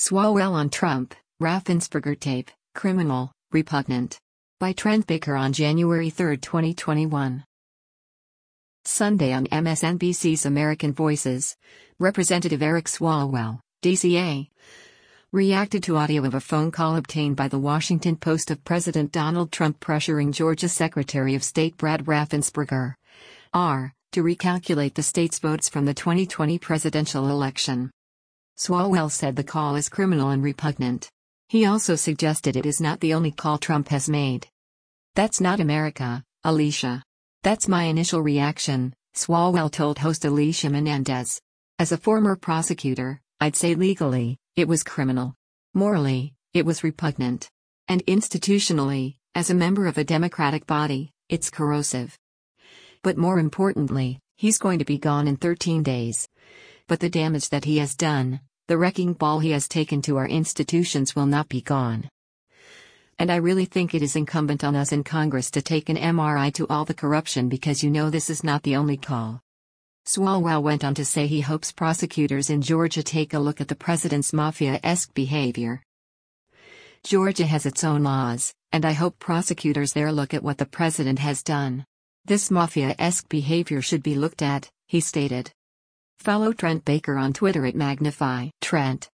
Swalwell on Trump, Raffensperger tape, criminal, repugnant. By Trent Baker on January 3, 2021. Sunday on MSNBC's American Voices, Representative Eric Swalwell, DCA, reacted to audio of a phone call obtained by The Washington Post of President Donald Trump pressuring Georgia Secretary of State Brad Raffensperger, R., to recalculate the state's votes from the 2020 presidential election. Swalwell said the call is criminal and repugnant. He also suggested it is not the only call Trump has made. "That's not America, Alicia. That's my initial reaction," Swalwell told host Alicia Menendez. "As a former prosecutor, I'd say legally, it was criminal. Morally, it was repugnant. And institutionally, as a member of a Democratic body, it's corrosive. But more importantly, he's going to be gone in 13 days. But the damage that he has done, the wrecking ball he has taken to our institutions will not be gone. And I really think it is incumbent on us in Congress to take an MRI to all the corruption because this is not the only call." Swalwell went on to say he hopes prosecutors in Georgia take a look at the president's mafia-esque behavior. "Georgia has its own laws, and I hope prosecutors there look at what the president has done. This mafia-esque behavior should be looked at," he stated. Follow Trent Baker on Twitter at Magnify Trent.